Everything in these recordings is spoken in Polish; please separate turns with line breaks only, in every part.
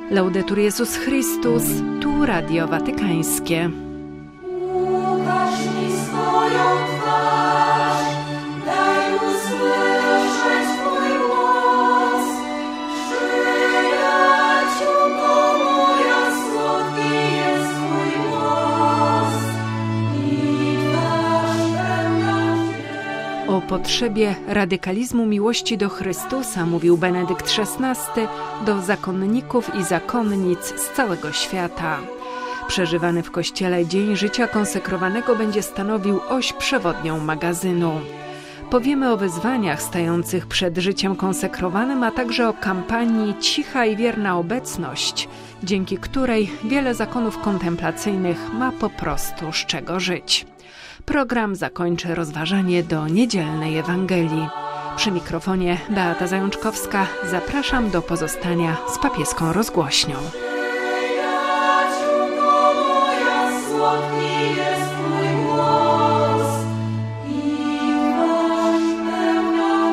Laudetur Jezus Chrystus, tu Radio Watykańskie.
Ukaż mi swoją twarz, daj usłyszeć Twój głos. Przyjaciółko moja, słodki jest Twój głos i twarz pełna wdzięku.
O potrzebie radykalizmu miłości do Chrystusa mówił Benedykt XVI do zakonników i zakonnic z całego świata. Przeżywany w Kościele Dzień Życia Konsekrowanego będzie stanowił oś przewodnią magazynu. Powiemy o wyzwaniach stających przed życiem konsekrowanym, a także o kampanii Cicha i wierna obecność, dzięki której wiele zakonów kontemplacyjnych ma po prostu z czego żyć. Program zakończy rozważanie do niedzielnej Ewangelii. Przy mikrofonie Beata Zajączkowska zapraszam do pozostania z papieską rozgłośnią.
Przyjaciółko moja, słodki jest Twój głos i twarz pełna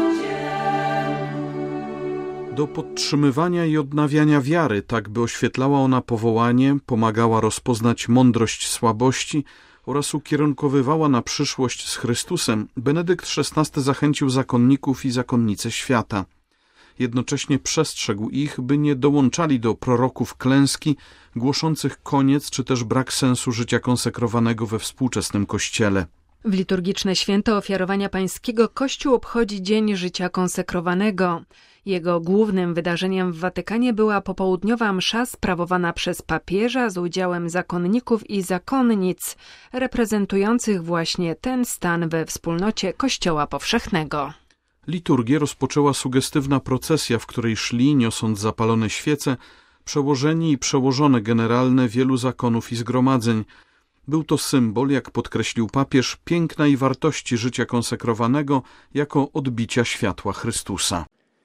wdzięku.
Do podtrzymywania i odnawiania wiary, tak by oświetlała ona powołanie, pomagała rozpoznać mądrość słabości oraz ukierunkowywała na przyszłość z Chrystusem, Benedykt XVI zachęcił zakonników i zakonnice świata. Jednocześnie przestrzegł ich, by nie dołączali do proroków klęski, głoszących koniec czy też brak sensu życia konsekrowanego we współczesnym Kościele.
W liturgiczne święto Ofiarowania Pańskiego Kościół obchodzi Dzień Życia Konsekrowanego. Jego głównym wydarzeniem w Watykanie była popołudniowa msza sprawowana przez papieża z udziałem zakonników i zakonnic, reprezentujących właśnie ten stan we wspólnocie Kościoła Powszechnego.
Liturgię rozpoczęła sugestywna procesja, w której szli, niosąc zapalone świece, przełożeni i przełożone generalne wielu zakonów i zgromadzeń. Był to symbol, jak podkreślił papież, piękna i wartości życia konsekrowanego jako odbicia światła Chrystusa.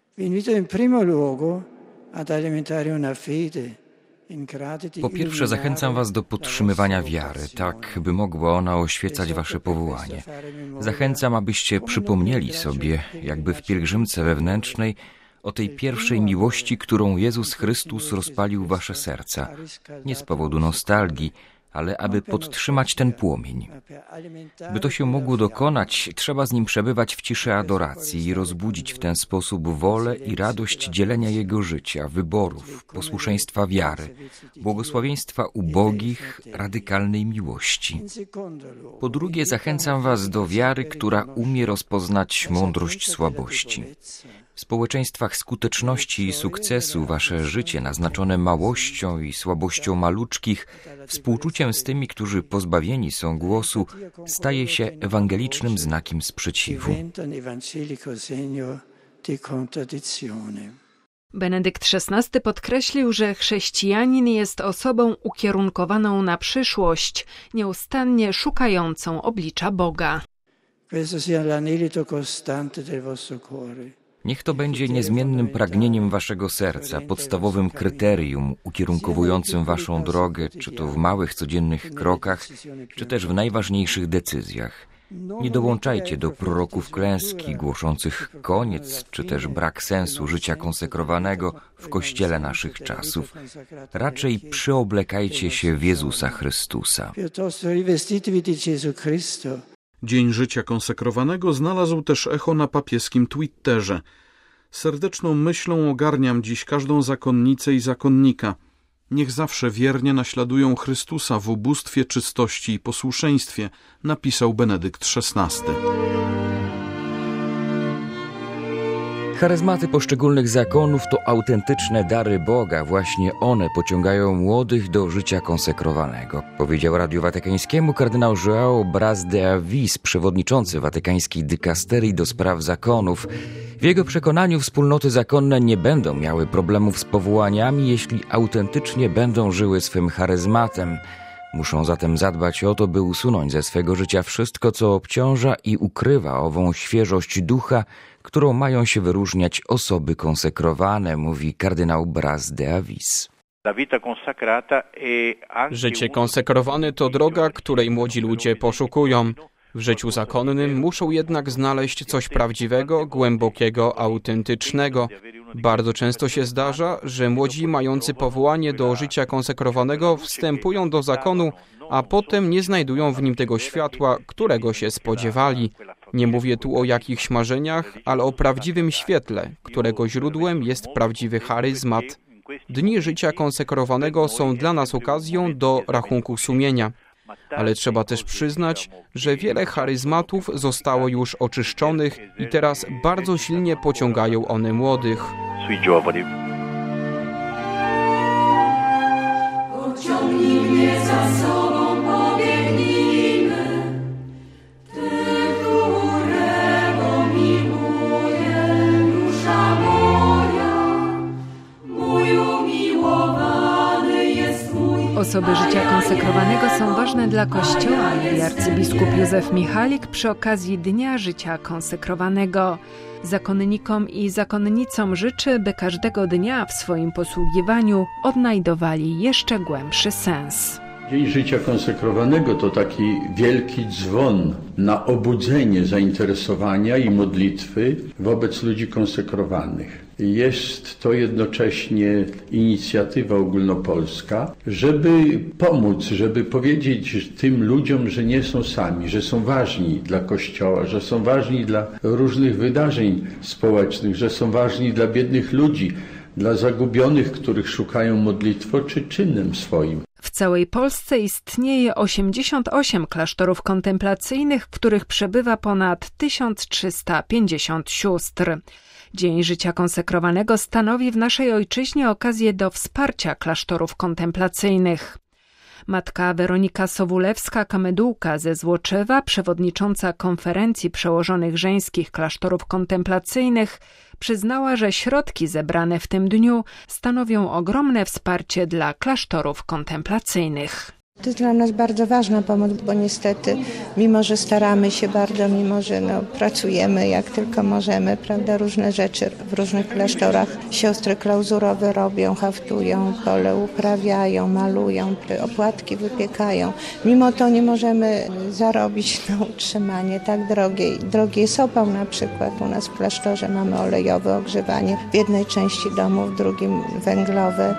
Po pierwsze, zachęcam Was do podtrzymywania wiary, tak by mogła ona oświecać Wasze powołanie. Zachęcam, abyście przypomnieli sobie, jakby w pielgrzymce wewnętrznej, o tej pierwszej miłości, którą Jezus Chrystus rozpalił Wasze serca. Nie z powodu nostalgii, ale aby podtrzymać ten płomień. By to się mogło dokonać, trzeba z nim przebywać w ciszy adoracji i rozbudzić w ten sposób wolę i radość dzielenia jego życia, wyborów, posłuszeństwa wiary, błogosławieństwa ubogich, radykalnej miłości. Po drugie, zachęcam Was do wiary, która umie rozpoznać mądrość słabości. W społeczeństwach skuteczności i sukcesu Wasze życie naznaczone małością i słabością maluczkich, współczuciem z tymi, którzy pozbawieni są głosu, staje się ewangelicznym znakiem sprzeciwu.
Benedykt XVI podkreślił, że chrześcijanin jest osobą ukierunkowaną na przyszłość, nieustannie szukającą oblicza Boga.
Niech to będzie niezmiennym pragnieniem Waszego serca, podstawowym kryterium ukierunkowującym Waszą drogę, czy to w małych, codziennych krokach, czy też w najważniejszych decyzjach. Nie dołączajcie do proroków klęski, głoszących koniec, czy też brak sensu życia konsekrowanego w Kościele naszych czasów. Raczej przyoblekajcie się w Jezusa Chrystusa.
Dzień Życia Konsekrowanego znalazł też echo na papieskim Twitterze. Serdeczną myślą ogarniam dziś każdą zakonnicę i zakonnika. Niech zawsze wiernie naśladują Chrystusa w ubóstwie, czystości i posłuszeństwie, napisał Benedykt XVI.
Charyzmaty poszczególnych zakonów to autentyczne dary Boga. Właśnie one pociągają młodych do życia konsekrowanego, powiedział Radiu Watykańskiemu kardynał João Braz de Avis, przewodniczący watykańskiej dykasterii do spraw zakonów. W jego przekonaniu wspólnoty zakonne nie będą miały problemów z powołaniami, jeśli autentycznie będą żyły swym charyzmatem. Muszą zatem zadbać o to, by usunąć ze swego życia wszystko, co obciąża i ukrywa ową świeżość ducha, którą mają się wyróżniać osoby konsekrowane, mówi kardynał Braz de Avis.
Życie konsekrowane to droga, której młodzi ludzie poszukują. W życiu zakonnym muszą jednak znaleźć coś prawdziwego, głębokiego, autentycznego. Bardzo często się zdarza, że młodzi mający powołanie do życia konsekrowanego wstępują do zakonu, a potem nie znajdują w nim tego światła, którego się spodziewali. Nie mówię tu o jakichś marzeniach, ale o prawdziwym świetle, którego źródłem jest prawdziwy charyzmat. Dni życia konsekrowanego są dla nas okazją do rachunku sumienia. Ale trzeba też przyznać, że wiele charyzmatów zostało już oczyszczonych i teraz bardzo silnie pociągają one młodych.
Pociągnij mnie za sobą, pobiegnijmy, Ty, którego miłuje dusza moja, mój umiłowany jest mój.
Osoby życia konsekrowanego są ważne dla Kościoła, mówi arcybiskup Józef Michalik przy okazji Dnia Życia Konsekrowanego. Zakonnikom i zakonnicom życzy, by każdego dnia w swoim posługiwaniu odnajdowali jeszcze głębszy sens.
Dzień Życia Konsekrowanego to taki wielki dzwon na obudzenie zainteresowania i modlitwy wobec ludzi konsekrowanych. Jest to jednocześnie inicjatywa ogólnopolska, żeby pomóc, żeby powiedzieć tym ludziom, że nie są sami, że są ważni dla Kościoła, że są ważni dla różnych wydarzeń społecznych, że są ważni dla biednych ludzi, dla zagubionych, których szukają modlitwą czy czynem swoim.
W całej Polsce istnieje 88 klasztorów kontemplacyjnych, w których przebywa ponad 1350 sióstr. Dzień Życia Konsekrowanego stanowi w naszej ojczyźnie okazję do wsparcia klasztorów kontemplacyjnych. Matka Weronika Sowulewska-Kamedułka ze Złoczewa, przewodnicząca konferencji przełożonych żeńskich klasztorów kontemplacyjnych, przyznała, że środki zebrane w tym dniu stanowią ogromne wsparcie dla klasztorów kontemplacyjnych.
To jest dla nas bardzo ważna pomoc, bo niestety, mimo że staramy się bardzo, mimo że pracujemy jak tylko możemy, prawda, różne rzeczy w różnych klasztorach siostry klauzurowe robią, haftują, pole uprawiają, malują, opłatki wypiekają. Mimo to nie możemy zarobić na utrzymanie tak drogie jest opał na przykład. U nas w klasztorze mamy olejowe ogrzewanie, w jednej części domu, w drugim węglowe.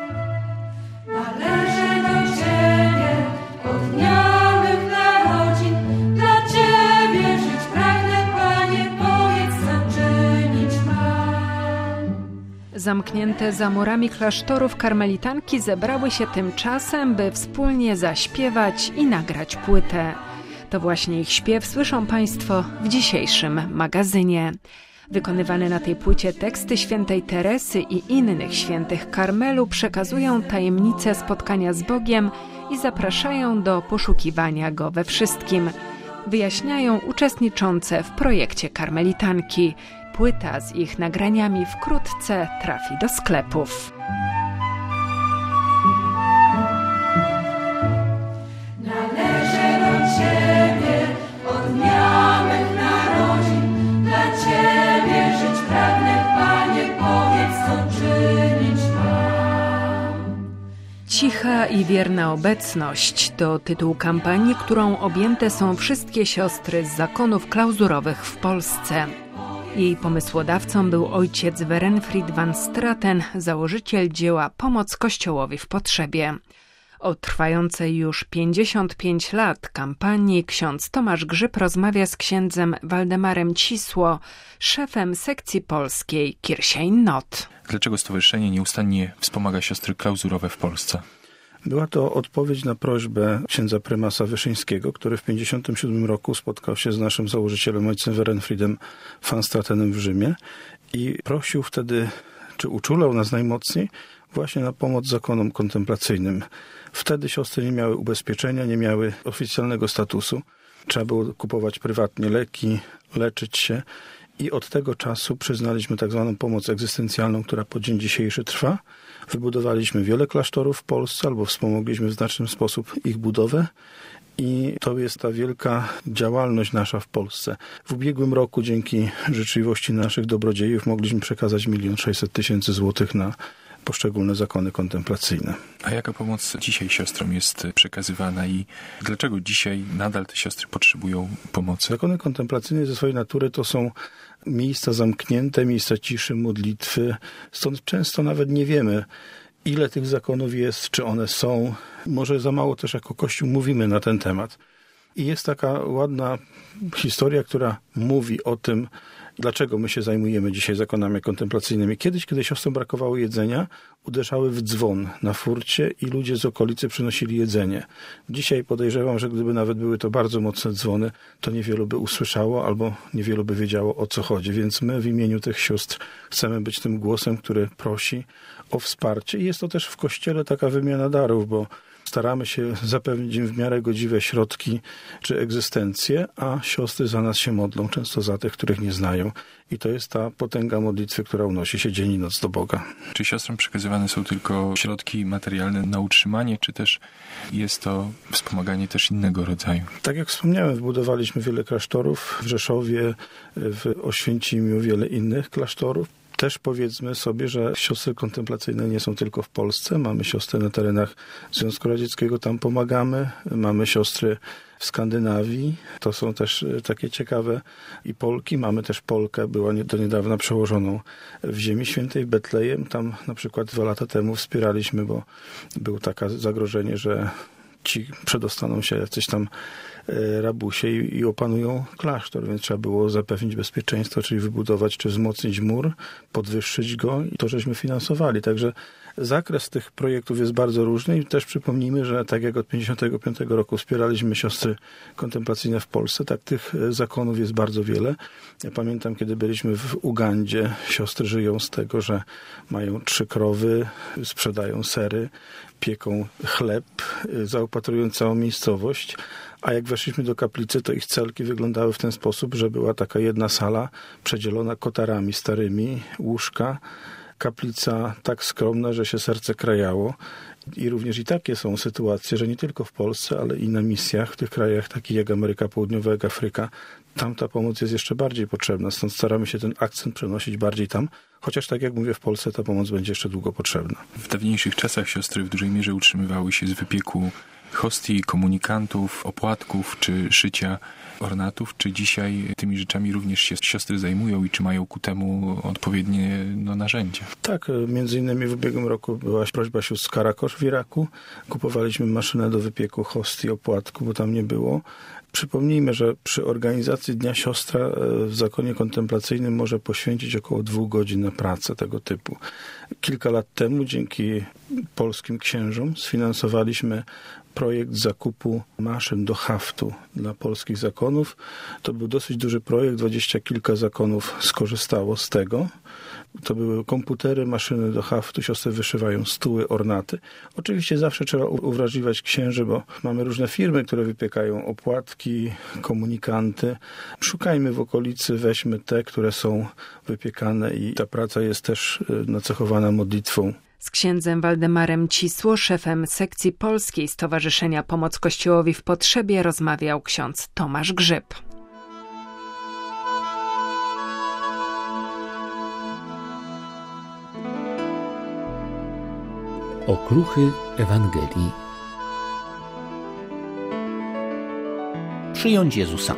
Zamknięte za murami klasztorów karmelitanki zebrały się tymczasem, by wspólnie zaśpiewać i nagrać płytę. To właśnie ich śpiew słyszą Państwo w dzisiejszym magazynie. Wykonywane na tej płycie teksty świętej Teresy i innych świętych Karmelu przekazują tajemnicę spotkania z Bogiem i zapraszają do poszukiwania Go we wszystkim. Wyjaśniają uczestniczące w projekcie karmelitanki. Płyta z ich nagraniami wkrótce trafi do sklepów.
Należę do Ciebie od dnia mych narodzin, dla Ciebie żyć pragnę, Panie, powiedz, co czynić mam.
Cicha i wierna obecność to tytuł kampanii, którą objęte są wszystkie siostry z zakonów klauzurowych w Polsce. Jej pomysłodawcą był ojciec Werenfried van Straten, założyciel dzieła Pomoc Kościołowi w potrzebie. O trwającej już 55 lat kampanii ksiądz Tomasz Grzyb rozmawia z księdzem Waldemarem Cisło, szefem sekcji polskiej Kirchein Not.
Dlaczego stowarzyszenie nieustannie wspomaga siostry klauzurowe w Polsce?
Była to odpowiedź na prośbę księdza prymasa Wyszyńskiego, który w 1957 roku spotkał się z naszym założycielem ojcem Werenfriedem van Stratenem w Rzymie i prosił wtedy, czy uczulał nas najmocniej, właśnie na pomoc zakonom kontemplacyjnym. Wtedy siostry nie miały ubezpieczenia, nie miały oficjalnego statusu. Trzeba było kupować prywatnie leki, leczyć się i od tego czasu przyznaliśmy tak zwaną pomoc egzystencjalną, która po dzień dzisiejszy trwa. Wybudowaliśmy wiele klasztorów w Polsce albo wspomogliśmy w znaczny sposób ich budowę i to jest ta wielka działalność nasza w Polsce. W ubiegłym roku dzięki życzliwości naszych dobrodziejów mogliśmy przekazać 1 600 000 złotych na poszczególne zakony kontemplacyjne.
A jaka pomoc dzisiaj siostrom jest przekazywana i dlaczego dzisiaj nadal te siostry potrzebują pomocy?
Zakony kontemplacyjne ze swojej natury to są miejsca zamknięte, miejsca ciszy, modlitwy. Stąd często nawet nie wiemy, ile tych zakonów jest, czy one są. Może za mało też jako Kościół mówimy na ten temat. I jest taka ładna historia, która mówi o tym, dlaczego my się zajmujemy dzisiaj zakonami kontemplacyjnymi. Kiedyś, kiedy siostrom brakowało jedzenia, uderzały w dzwon na furcie i ludzie z okolicy przynosili jedzenie. Dzisiaj podejrzewam, że gdyby nawet były to bardzo mocne dzwony, to niewielu by usłyszało albo niewielu by wiedziało, o co chodzi. Więc my w imieniu tych sióstr chcemy być tym głosem, który prosi o wsparcie. I jest to też w Kościele taka wymiana darów, bo staramy się zapewnić im w miarę godziwe środki czy egzystencję, a siostry za nas się modlą, często za tych, których nie znają. I to jest ta potęga modlitwy, która unosi się dzień i noc do Boga.
Czy siostrom przekazywane są tylko środki materialne na utrzymanie, czy też jest to wspomaganie też innego rodzaju?
Tak jak wspomniałem, wbudowaliśmy wiele klasztorów w Rzeszowie, w Oświęcimiu, wiele innych klasztorów. Też powiedzmy sobie, że siostry kontemplacyjne nie są tylko w Polsce. Mamy siostry na terenach Związku Radzieckiego, tam pomagamy. Mamy siostry w Skandynawii, to są też takie ciekawe. I Polki, mamy też Polkę, była do niedawna przełożoną w Ziemi Świętej, w Betlejem. Tam na przykład 2 lata temu wspieraliśmy, bo było takie zagrożenie, że ci przedostaną się jacyś tam rabusie i opanują klasztor, więc trzeba było zapewnić bezpieczeństwo, czyli wybudować czy wzmocnić mur, podwyższyć go i to żeśmy finansowali. Także zakres tych projektów jest bardzo różny i też przypomnijmy, że tak jak od 1955 roku wspieraliśmy siostry kontemplacyjne w Polsce, tak tych zakonów jest bardzo wiele. Ja pamiętam, kiedy byliśmy w Ugandzie, siostry żyją z tego, że mają 3 krowy, sprzedają sery, pieką chleb, zaopatrują całą miejscowość, a jak weszliśmy do kaplicy, to ich celki wyglądały w ten sposób, że była taka jedna sala przedzielona kotarami starymi, łóżka, kaplica tak skromna, że się serce krajało. I również i takie są sytuacje, że nie tylko w Polsce, ale i na misjach w tych krajach takich jak Ameryka Południowa, jak Afryka, tam ta pomoc jest jeszcze bardziej potrzebna. Stąd staramy się ten akcent przenosić bardziej tam, chociaż tak jak mówię, w Polsce ta pomoc będzie jeszcze długo potrzebna.
W dawniejszych czasach siostry w dużej mierze utrzymywały się z wypieku hostii, komunikantów, opłatków czy szycia ornatów. Czy dzisiaj tymi rzeczami również się siostry zajmują i czy mają ku temu odpowiednie narzędzia?
Tak, między innymi w ubiegłym roku była prośba sióstr z Karakosz w Iraku. Kupowaliśmy maszynę do wypieku hostii, opłatku, bo tam nie było. Przypomnijmy, że przy organizacji Dnia Siostra w zakonie kontemplacyjnym może poświęcić około 2 godzin na pracę tego typu. Kilka lat temu dzięki polskim księżom sfinansowaliśmy projekt zakupu maszyn do haftu dla polskich zakonów. To był dosyć duży projekt, 20 kilka zakonów skorzystało z tego. To były komputery, maszyny do haftu, siostry wyszywają stuły, ornaty. Oczywiście zawsze trzeba uwrażliwiać księży, bo mamy różne firmy, które wypiekają opłatki, komunikanty. Szukajmy w okolicy, weźmy te, które są wypiekane i ta praca jest też nacechowana modlitwą.
Z księdzem Waldemarem Cisło, szefem sekcji polskiej Stowarzyszenia Pomoc Kościołowi w Potrzebie, rozmawiał ksiądz Tomasz Grzyb.
Okruchy Ewangelii. Przyjąć Jezusa.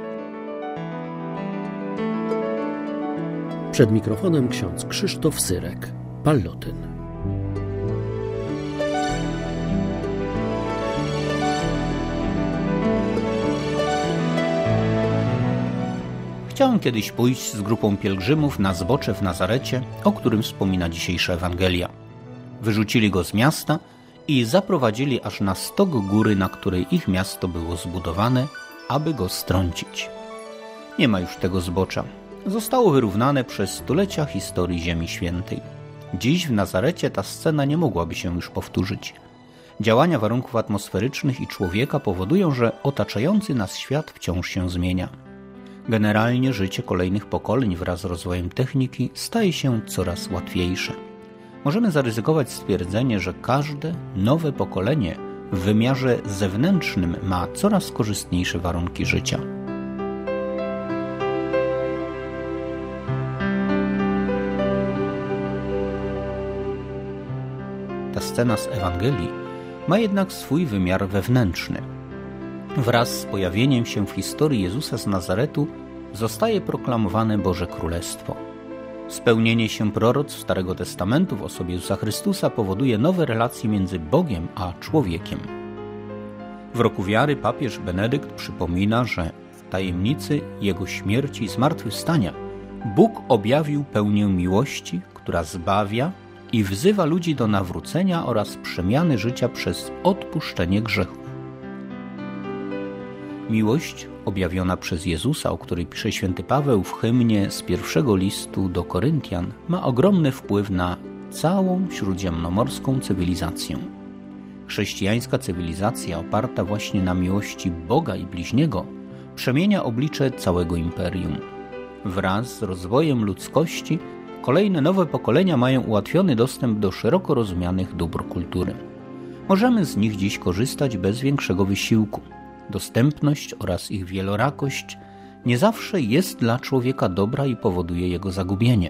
Przed mikrofonem ksiądz Krzysztof Syrek, Pallotyn.
Chciałem kiedyś pójść z grupą pielgrzymów na zbocze w Nazarecie, o którym wspomina dzisiejsza Ewangelia. Wyrzucili go z miasta i zaprowadzili aż na stok góry, na której ich miasto było zbudowane, aby go strącić. Nie ma już tego zbocza. Zostało wyrównane przez stulecia historii Ziemi Świętej. Dziś w Nazarecie ta scena nie mogłaby się już powtórzyć. Działania warunków atmosferycznych i człowieka powodują, że otaczający nas świat wciąż się zmienia. Generalnie życie kolejnych pokoleń wraz z rozwojem techniki staje się coraz łatwiejsze. Możemy zaryzykować stwierdzenie, że każde nowe pokolenie w wymiarze zewnętrznym ma coraz korzystniejsze warunki życia. ta scena z Ewangelii ma jednak swój wymiar wewnętrzny. Wraz z pojawieniem się w historii Jezusa z Nazaretu zostaje proklamowane Boże Królestwo. Spełnienie się proroctw Starego Testamentu w osobie Jezusa Chrystusa powoduje nowe relacje między Bogiem a człowiekiem. W roku wiary papież Benedykt przypomina, że w tajemnicy Jego śmierci i zmartwychwstania Bóg objawił pełnię miłości, która zbawia i wzywa ludzi do nawrócenia oraz przemiany życia przez odpuszczenie grzechów. Miłość objawiona przez Jezusa, o której pisze święty Paweł w hymnie z pierwszego listu do Koryntian, ma ogromny wpływ na całą śródziemnomorską cywilizację. Chrześcijańska cywilizacja oparta właśnie na miłości Boga i bliźniego przemienia oblicze całego imperium. Wraz z rozwojem ludzkości kolejne nowe pokolenia mają ułatwiony dostęp do szeroko rozumianych dóbr kultury. Możemy z nich dziś korzystać bez większego wysiłku. Dostępność oraz ich wielorakość nie zawsze jest dla człowieka dobra i powoduje jego zagubienie.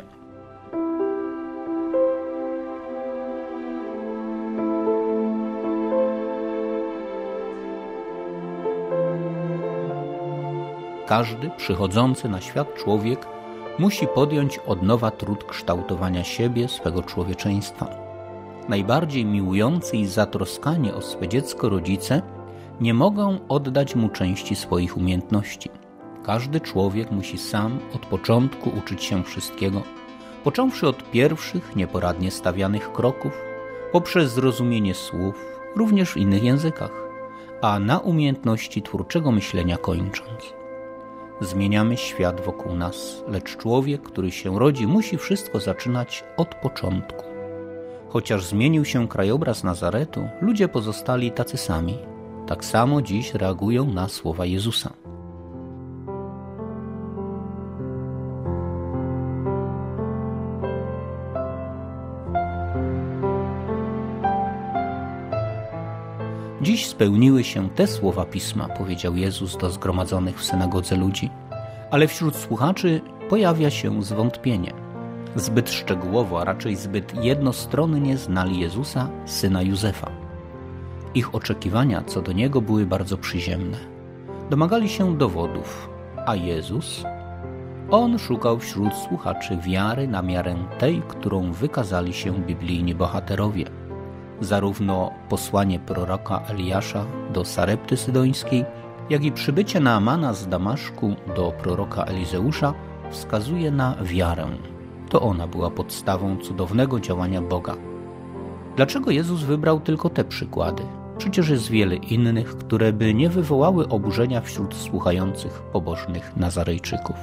Każdy przychodzący na świat człowiek musi podjąć od nowa trud kształtowania siebie, swego człowieczeństwa. Najbardziej miłujący i zatroskani o swe dziecko rodzice nie mogą oddać mu części swoich umiejętności. Każdy człowiek musi sam od początku uczyć się wszystkiego, począwszy od pierwszych, nieporadnie stawianych kroków, poprzez zrozumienie słów, również w innych językach, a na umiejętności twórczego myślenia kończąc. Zmieniamy świat wokół nas, lecz człowiek, który się rodzi, musi wszystko zaczynać od początku. Chociaż zmienił się krajobraz Nazaretu, ludzie pozostali tacy sami. Tak samo dziś reagują na słowa Jezusa. Dziś spełniły się te słowa Pisma, powiedział Jezus do zgromadzonych w synagodze ludzi, ale wśród słuchaczy pojawia się zwątpienie. Zbyt szczegółowo, a raczej zbyt jednostronnie znali Jezusa, syna Józefa. Ich oczekiwania co do Niego były bardzo przyziemne. Domagali się dowodów, a Jezus? On szukał wśród słuchaczy wiary na miarę tej, którą wykazali się biblijni bohaterowie. Zarówno posłanie proroka Eliasza do Sarepty Sydońskiej, jak i przybycie Naamana z Damaszku do proroka Elizeusza wskazuje na wiarę. To ona była podstawą cudownego działania Boga. Dlaczego Jezus wybrał tylko te przykłady? Przecież jest wiele innych, które by nie wywołały oburzenia wśród słuchających pobożnych Nazarejczyków.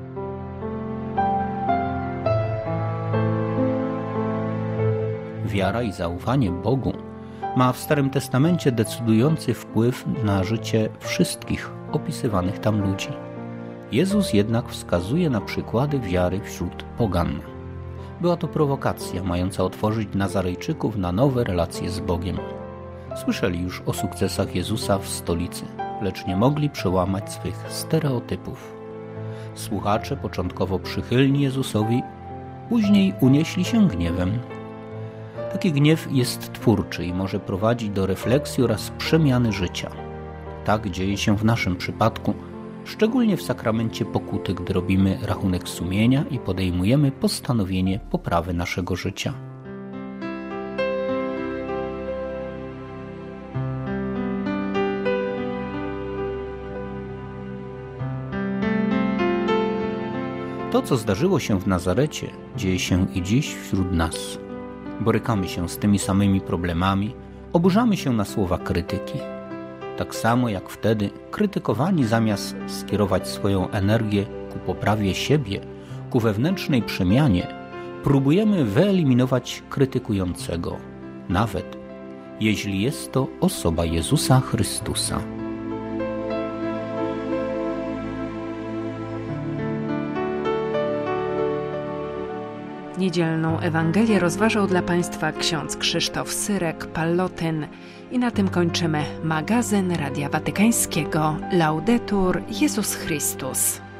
Wiara i zaufanie Bogu ma w Starym Testamencie decydujący wpływ na życie wszystkich opisywanych tam ludzi. Jezus jednak wskazuje na przykłady wiary wśród pogan. Była to prowokacja mająca otworzyć Nazarejczyków na nowe relacje z Bogiem. Słyszeli już o sukcesach Jezusa w stolicy, lecz nie mogli przełamać swych stereotypów. Słuchacze, początkowo przychylni Jezusowi, później unieśli się gniewem. Taki gniew jest twórczy i może prowadzić do refleksji oraz przemiany życia. Tak dzieje się w naszym przypadku, szczególnie w sakramencie pokuty, gdy robimy rachunek sumienia i podejmujemy postanowienie poprawy naszego życia. To, co zdarzyło się w Nazarecie, dzieje się i dziś wśród nas. Borykamy się z tymi samymi problemami, oburzamy się na słowa krytyki. Tak samo jak wtedy krytykowani zamiast skierować swoją energię ku poprawie siebie, ku wewnętrznej przemianie, próbujemy wyeliminować krytykującego, nawet jeśli jest to osoba Jezusa Chrystusa.
Niedzielną Ewangelię rozważał dla Państwa ksiądz Krzysztof Syrek, Pallotyn. I na tym kończymy magazyn Radia Watykańskiego. Laudetur Jezus Chrystus.